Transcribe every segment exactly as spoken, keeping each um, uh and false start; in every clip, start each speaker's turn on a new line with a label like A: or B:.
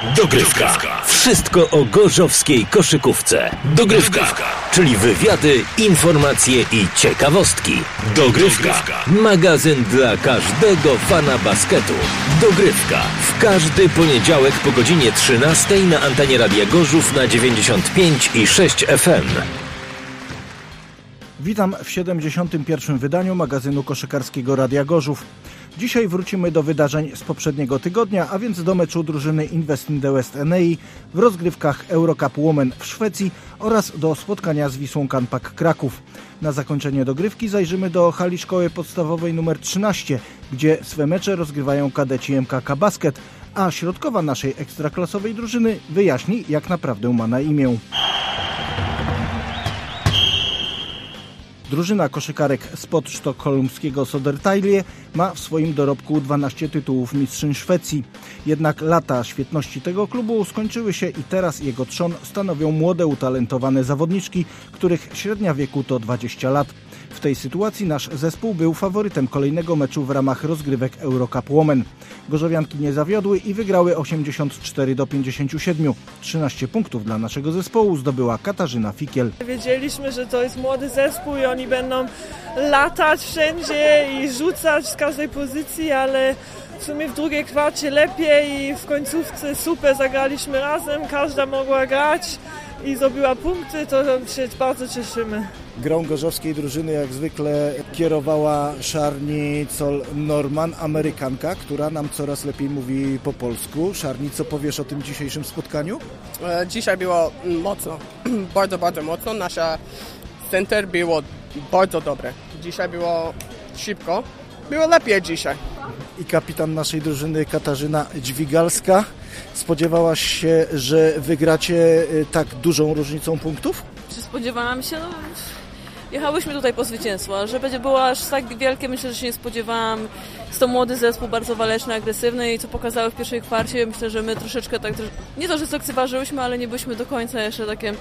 A: Dogrywka. Wszystko o gorzowskiej koszykówce. Dogrywka. Czyli wywiady, informacje i ciekawostki. Dogrywka. Magazyn dla każdego fana basketu. Dogrywka. W każdy poniedziałek po godzinie trzynastej na antenie Radia Gorzów na dziewięćdziesiąt pięć i sześć F M.
B: Witam w siedemdziesiątym pierwszym wydaniu magazynu koszykarskiego Radia Gorzów. Dzisiaj wrócimy do wydarzeń z poprzedniego tygodnia, a więc do meczu drużyny Invest in the West Enei w rozgrywkach Eurocup Women w Szwecji oraz do spotkania z Wisłą Kanpak Kraków. Na zakończenie dogrywki zajrzymy do hali szkoły podstawowej nr trzynaście, gdzie swe mecze rozgrywają kadeci M K K Basket, a środkowa naszej ekstraklasowej drużyny wyjaśni, jak naprawdę ma na imię. Drużyna koszykarek spod sztokholmskiego Södertälje ma w swoim dorobku dwanaście tytułów mistrzyń Szwecji. Jednak lata świetności tego klubu skończyły się i teraz jego trzon stanowią młode, utalentowane zawodniczki, których średnia wieku to dwadzieścia lat. W tej sytuacji nasz zespół był faworytem kolejnego meczu w ramach rozgrywek Eurocup Women. Gorzowianki nie zawiodły i wygrały osiemdziesiąt cztery do pięćdziesięciu siedmiu. trzynaście punktów dla naszego zespołu zdobyła Katarzyna Fikiel.
C: Wiedzieliśmy, że to jest młody zespół i oni będą latać wszędzie i rzucać z każdej pozycji, ale w sumie w drugiej kwarcie lepiej i w końcówce super zagraliśmy razem, każda mogła grać i zdobyła punkty, to się bardzo cieszymy.
B: Grą gorzowskiej drużyny jak zwykle kierowała Szarni Col-Norman, Amerykanka, która nam coraz lepiej mówi po polsku. Szarni, co powiesz o tym dzisiejszym spotkaniu?
D: Dzisiaj było mocno, bardzo, bardzo mocno. Nasza center było bardzo dobre. Dzisiaj było szybko, było lepiej dzisiaj.
B: I kapitan naszej drużyny Katarzyna Dźwigalska. Spodziewałaś się, że wygracie tak dużą różnicą punktów?
E: Czy spodziewałam się? No, jechałyśmy tutaj po zwycięstwo, a że będzie było aż tak wielkie, myślę, że się nie spodziewałam. Jest to młody zespół, bardzo waleczny, agresywny i co pokazały w pierwszej kwarcie, myślę, że my troszeczkę tak, nie to, że lekceważyłyśmy, ale nie byliśmy do końca jeszcze takie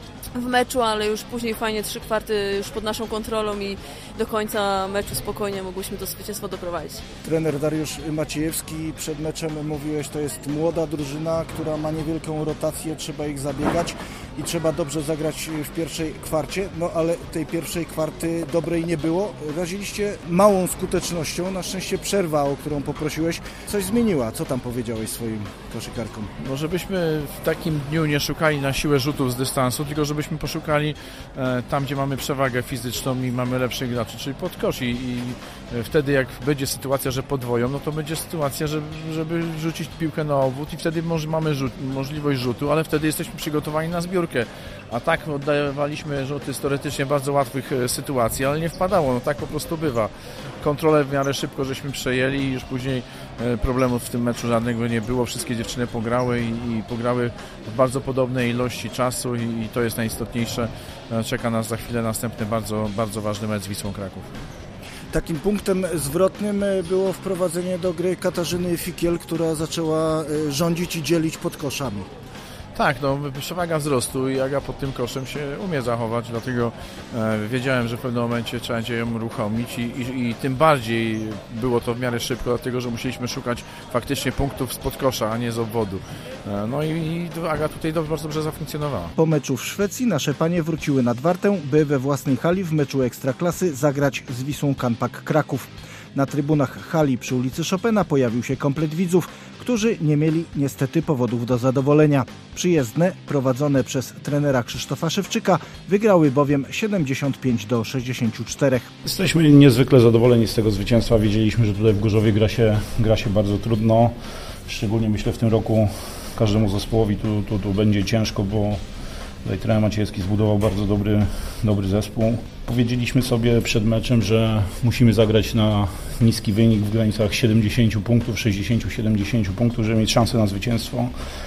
E: w meczu, ale już później fajnie trzy kwarty już pod naszą kontrolą i do końca meczu spokojnie mogłyśmy to zwycięstwo doprowadzić.
B: Trener Dariusz Maciejewski, przed meczem mówiłeś, to jest młoda drużyna, która ma niewielką rotację, trzeba ich zabiegać i trzeba dobrze zagrać w pierwszej kwarcie, no ale tej pierwszej kwarty dobrej nie było. Raziliście małą skutecznością, na szczęście przerwa, o którą poprosiłeś, coś zmieniła. Co tam powiedziałeś swoim koszykarkom?
F: No żebyśmy w takim dniu nie szukali na siłę rzutów z dystansu, tylko żebyśmy poszukali e, tam, gdzie mamy przewagę fizyczną i mamy lepszych graczy, czyli pod kosz i, i wtedy jak będzie sytuacja, że podwoją, no to będzie sytuacja, żeby, żeby rzucić piłkę na obwód i wtedy może mamy rzut, możliwość rzutu, ale wtedy jesteśmy przygotowani na zbiórkę. A tak oddawaliśmy rzuty z teoretycznie bardzo łatwych sytuacji, ale nie wpadało, no tak po prostu bywa. Kontrolę w miarę szybko żeśmy przejęli i już później problemów w tym meczu żadnego nie było. Wszystkie dziewczyny pograły i, i pograły w bardzo podobnej ilości czasu i, i to jest najistotniejsze. Czeka nas za chwilę następny bardzo, bardzo ważny mecz z Wisłą Kraków.
B: Takim punktem zwrotnym było wprowadzenie do gry Katarzyny Fikiel, która zaczęła rządzić i dzielić pod koszami.
F: Tak, no przewaga wzrostu i Aga pod tym koszem się umie zachować, dlatego e, wiedziałem, że w pewnym momencie trzeba będzie ją uruchomić i, i, i tym bardziej było to w miarę szybko, dlatego że musieliśmy szukać faktycznie punktów spod kosza, a nie z obwodu. E, no i, i Aga tutaj dobrze, bardzo dobrze zafunkcjonowała.
B: Po meczu w Szwecji nasze panie wróciły nad Wartę, by we własnej hali w meczu Ekstraklasy zagrać z Wisłą Kanpak Kraków. Na trybunach hali przy ulicy Chopina pojawił się komplet widzów, którzy nie mieli niestety powodów do zadowolenia. Przyjezdne, prowadzone przez trenera Krzysztofa Szewczyka, wygrały bowiem siedemdziesiąt pięć do sześćdziesięciu czterech.
G: Jesteśmy niezwykle zadowoleni z tego zwycięstwa. Wiedzieliśmy, że tutaj w Gorzowie gra się, gra się bardzo trudno. Szczególnie myślę w tym roku każdemu zespołowi tu, tu, tu będzie ciężko, bo tutaj trener Maciejewski zbudował bardzo dobry, dobry zespół. Powiedzieliśmy sobie przed meczem, że musimy zagrać na niski wynik w granicach siedemdziesięciu punktów, sześćdziesięciu siedemdziesięciu punktów, żeby mieć szansę na zwycięstwo,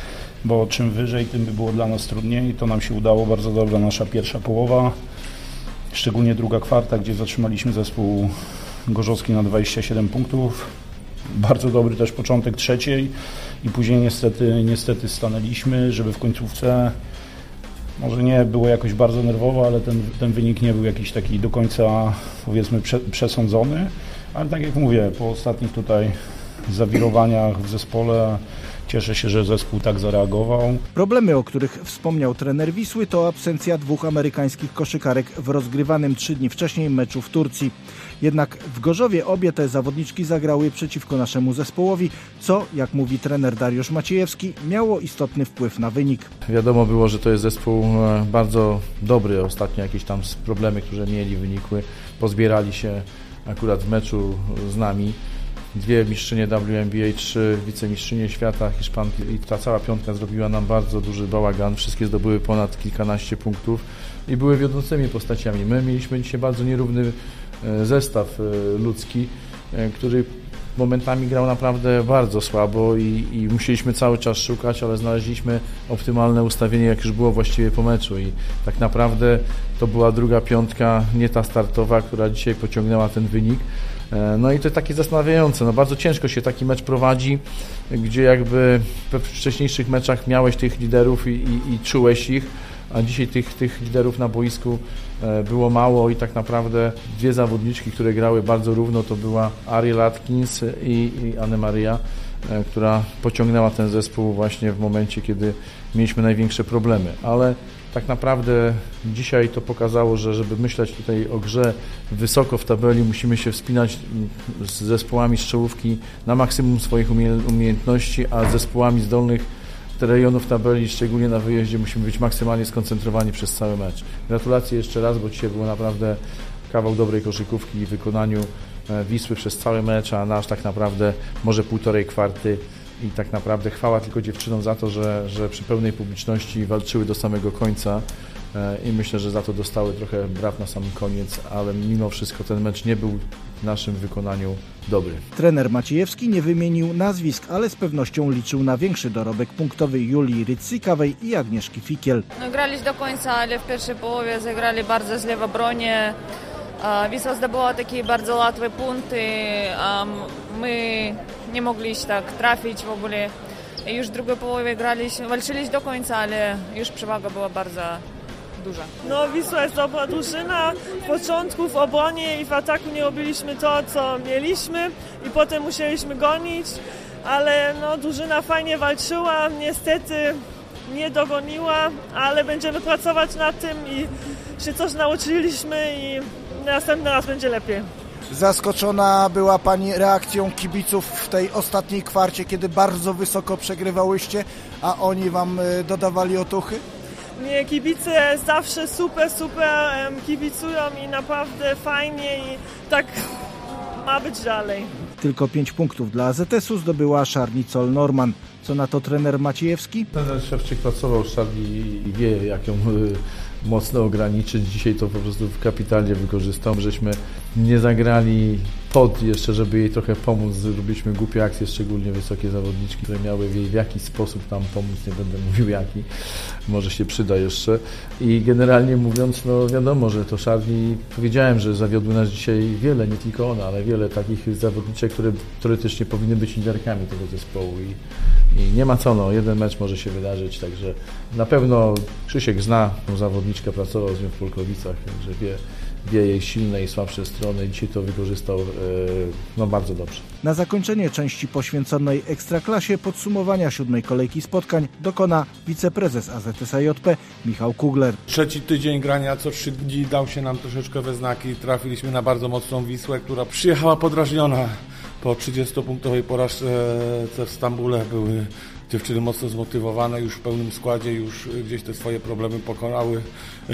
G: bo czym wyżej, tym by było dla nas trudniej. To nam się udało, bardzo dobra nasza pierwsza połowa, szczególnie druga kwarta, gdzie zatrzymaliśmy zespół gorzowski na dwadzieścia siedem punktów. Bardzo dobry też początek trzeciej i później niestety, niestety stanęliśmy, żeby w końcówce może nie było jakoś bardzo nerwowo, ale ten, ten wynik nie był jakiś taki do końca, powiedzmy, prze, przesądzony. Ale tak jak mówię, po ostatnich tutaj zawirowaniach w zespole Cieszę się, że zespół tak zareagował.
B: Problemy, o których wspomniał trener Wisły, to absencja dwóch amerykańskich koszykarek w rozgrywanym trzy dni wcześniej meczu w Turcji. Jednak w Gorzowie obie te zawodniczki zagrały przeciwko naszemu zespołowi, co, jak mówi trener Dariusz Maciejewski, miało istotny wpływ na wynik.
F: Wiadomo było, że to jest zespół bardzo dobry. Ostatnio jakieś tam problemy, które mieli, wynikły. Pozbierali się akurat w meczu z nami. Dwie mistrzynie W N B A, trzy wicemistrzynie świata, Hiszpanki i ta cała piątka zrobiła nam bardzo duży bałagan. Wszystkie zdobyły ponad kilkanaście punktów i były wiodącymi postaciami. My mieliśmy dzisiaj bardzo nierówny zestaw ludzki, który momentami grał naprawdę bardzo słabo i, i musieliśmy cały czas szukać, ale znaleźliśmy optymalne ustawienie, jak już było właściwie po meczu i tak naprawdę to była druga piątka, nie ta startowa, która dzisiaj pociągnęła ten wynik. No i to takie zastanawiające, no bardzo ciężko się taki mecz prowadzi, gdzie jakby we wcześniejszych meczach miałeś tych liderów i, i, i czułeś ich, a dzisiaj tych, tych liderów na boisku było mało i tak naprawdę dwie zawodniczki, które grały bardzo równo, to była Ariel Atkins i, i Anne Maria, która pociągnęła ten zespół właśnie w momencie, kiedy mieliśmy największe problemy, ale tak naprawdę dzisiaj to pokazało, że żeby myśleć tutaj o grze wysoko w tabeli, musimy się wspinać z zespołami z czołówki na maksimum swoich umiejętności, a z zespołami z dolnych rejonów tabeli, szczególnie na wyjeździe, musimy być maksymalnie skoncentrowani przez cały mecz. Gratulacje jeszcze raz, bo dzisiaj było naprawdę kawał dobrej koszykówki w wykonaniu Wisły przez cały mecz, a nasz tak naprawdę może półtorej kwarty i tak naprawdę chwała tylko dziewczynom za to, że, że przy pełnej publiczności walczyły do samego końca i myślę, że za to dostały trochę braw na sam koniec, ale mimo wszystko ten mecz nie był w naszym wykonaniu dobry.
B: Trener Maciejewski nie wymienił nazwisk, ale z pewnością liczył na większy dorobek punktowy Julii Rycykawej i Agnieszki Fikiel.
H: No, grali do końca, ale w pierwszej połowie zagrali bardzo źle w obronie. Wisła zdobyła takie bardzo łatwe punkty, a my nie mogliśmy tak trafić w ogóle. Już w drugiej połowie graliśmy, walczyliśmy do końca, ale już przewaga była bardzo duża.
C: No, Wisła jest dobra drużyna. W początku w obronie i w ataku nie robiliśmy to, co mieliśmy i potem musieliśmy gonić, ale no, drużyna fajnie walczyła, niestety nie dogoniła, ale będziemy pracować nad tym i się coś nauczyliśmy i następny raz będzie lepiej.
B: Zaskoczona była Pani reakcją kibiców w tej ostatniej kwarcie, kiedy bardzo wysoko przegrywałyście, a oni Wam dodawali otuchy?
C: Nie, kibice zawsze super, super kibicują i naprawdę fajnie i tak ma być dalej.
B: Tylko pięć punktów dla A Z S-u zdobyła Szarni Col-Norman. Co na to trener Maciejewski?
F: Trener Szewczyk pracował z Szarni i wie, jak ją mocno ograniczyć. Dzisiaj to po prostu kapitalnie wykorzystał. Żeśmy nie zagrali pod jeszcze, żeby jej trochę pomóc. Zrobiliśmy głupie akcje, szczególnie wysokie zawodniczki, które miały jej w jakiś sposób tam pomóc. Nie będę mówił jaki. Może się przyda jeszcze. I generalnie mówiąc, no wiadomo, że to Szarni, powiedziałem, że zawiodły nas dzisiaj wiele, nie tylko ona, ale wiele takich zawodniczek, które teoretycznie powinny być liderkami tego zespołu. I I nie ma co, no, jeden mecz może się wydarzyć, także na pewno Krzysiek zna tą zawodniczkę, pracował z nią w Polkowicach, także wie, wie jej silne i słabsze strony. Dzisiaj to wykorzystał e, no, bardzo dobrze.
B: Na zakończenie części poświęconej Ekstraklasie podsumowania siódmej kolejki spotkań dokona wiceprezes A Z S A J P Michał Kugler.
I: Trzeci tydzień grania co trzy dni dał się nam troszeczkę we znaki. Trafiliśmy na bardzo mocną Wisłę, która przyjechała podrażniona po trzydziestopunktowej porażce w Stambule. Były dziewczyny mocno zmotywowane, już w pełnym składzie, już gdzieś te swoje problemy pokonały.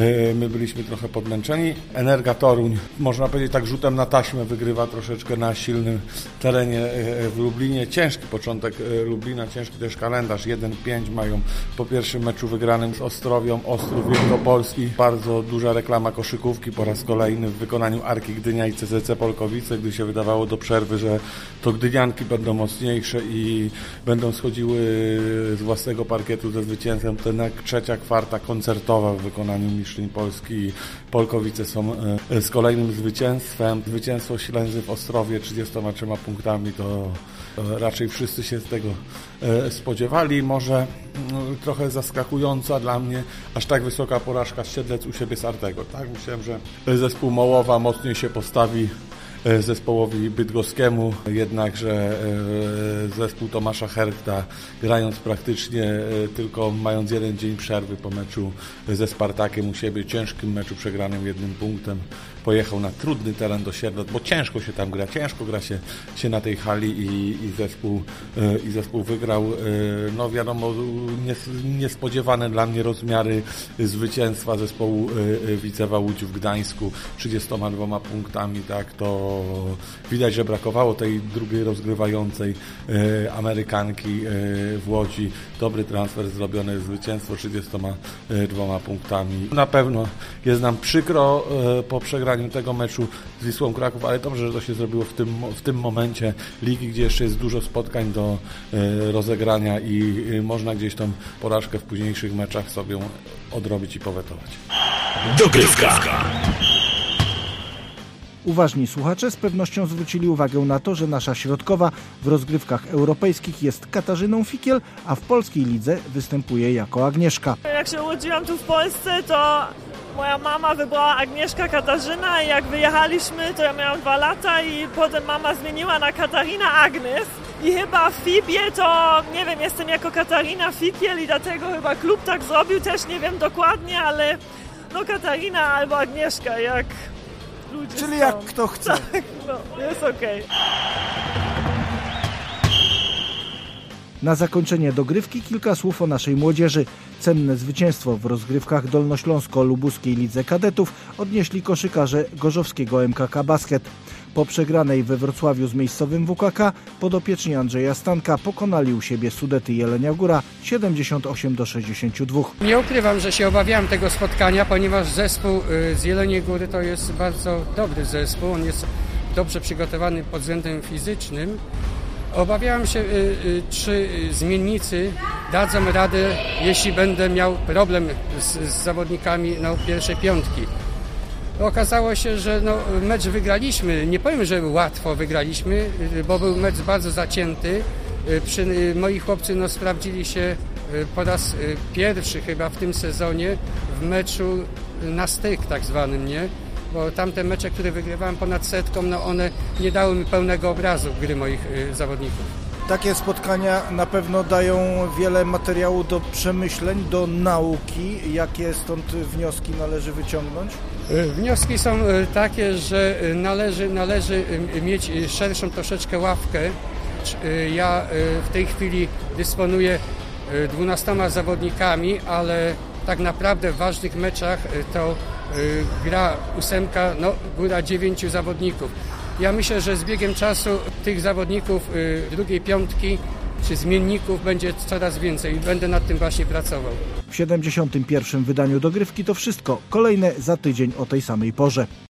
I: My byliśmy trochę podmęczeni. Energa Toruń, można powiedzieć tak rzutem na taśmę, wygrywa troszeczkę na silnym terenie w Lublinie. Ciężki początek Lublina, ciężki też kalendarz. jeden pięć mają po pierwszym meczu wygranym z Ostrowią, Ostrów Wielkopolski. Bardzo duża reklama koszykówki po raz kolejny w wykonaniu Arki Gdynia i C Z C Polkowice, gdy się wydawało do przerwy, że to gdynianki będą mocniejsze i będą schodziły z własnego parkietu ze zwycięstwem. To jednak trzecia kwarta koncertowa w wykonaniu mistrzyń Polski. Polkowice są z kolejnym zwycięstwem. Zwycięstwo Ślęzy w Ostrowie trzydziestoma trzema punktami, to raczej wszyscy się z tego spodziewali. Może trochę zaskakująca dla mnie aż tak wysoka porażka Siedlec u siebie z Artego. Tak? Myślałem, że zespół Mołowa mocniej się postawi zespołowi bydgoskiemu, jednakże zespół Tomasza Herkta, grając praktycznie tylko mając jeden dzień przerwy po meczu ze Spartakiem u siebie, ciężkim meczu przegranym jednym punktem, pojechał na trudny teren do Sierdot, bo ciężko się tam gra, ciężko gra się, się na tej hali i, i, zespół, i zespół wygrał. No wiadomo, nies, niespodziewane dla mnie rozmiary zwycięstwa zespołu Widzewa Łódź w Gdańsku trzydziestoma dwoma punktami, tak, to widać, że brakowało tej drugiej rozgrywającej Amerykanki w Łodzi. Dobry transfer zrobiony, zwycięstwo trzydziestoma dwoma punktami. Na pewno jest nam przykro po przegraniu tego meczu z Wisłą Kraków, ale dobrze, że to się zrobiło w tym, w tym momencie ligi, gdzie jeszcze jest dużo spotkań do rozegrania i można gdzieś tą porażkę w późniejszych meczach sobie odrobić i powetować.
A: Dogrywka.
B: Uważni słuchacze z pewnością zwrócili uwagę na to, że nasza środkowa w rozgrywkach europejskich jest Katarzyną Fikiel, a w polskiej lidze występuje jako Agnieszka.
C: Jak się urodziłam tu w Polsce, to moja mama wybrała Agnieszka Katarzyna i jak wyjechaliśmy, to ja miałam dwa lata i potem mama zmieniła na Katarina Agnes. I chyba w Fibie to, nie wiem, jestem jako Katarina Fikiel i dlatego chyba klub tak zrobił, też nie wiem dokładnie, ale no Katarina albo Agnieszka, jak ludzie
B: Czyli
C: są.
B: jak kto chce.
C: Tak, no, jest okej.
B: Na zakończenie dogrywki kilka słów o naszej młodzieży. Cenne zwycięstwo w rozgrywkach dolnośląsko-lubuskiej lidze kadetów odnieśli koszykarze gorzowskiego M K K Basket. Po przegranej we Wrocławiu z miejscowym W K K podopieczni Andrzeja Stanka pokonali u siebie Sudety Jelenia Góra siedemdziesiąt osiem do sześćdziesięciu dwóch.
J: Nie ukrywam, że się obawiałem tego spotkania, ponieważ zespół z Jeleniej Góry to jest bardzo dobry zespół. On jest dobrze przygotowany pod względem fizycznym. Obawiałem się, czy zmiennicy dadzą radę, jeśli będę miał problem z, z zawodnikami no, pierwszej piątki. Okazało się, że no, mecz wygraliśmy. Nie powiem, że łatwo wygraliśmy, bo był mecz bardzo zacięty. Przy, moi chłopcy no, sprawdzili się po raz pierwszy chyba w tym sezonie w meczu na styk tak zwanym, nie? Bo tamte mecze, które wygrywałem ponad setką, no one nie dały mi pełnego obrazu gry moich y, zawodników.
B: Takie spotkania na pewno dają wiele materiału do przemyśleń, do nauki. Jakie stąd wnioski należy wyciągnąć?
J: Y, wnioski są y, takie, że y, należy, należy y, mieć szerszą troszeczkę ławkę. Y, ja y, w tej chwili dysponuję y, dwunastoma zawodnikami, ale tak naprawdę w ważnych meczach y, to y, gra ósemka, no góra dziewięciu zawodników. Ja myślę, że z biegiem czasu tych zawodników y, drugiej piątki czy zmienników będzie coraz więcej i będę nad tym właśnie pracował.
B: W siedemdziesiątym pierwszym wydaniu dogrywki to wszystko. Kolejne za tydzień o tej samej porze.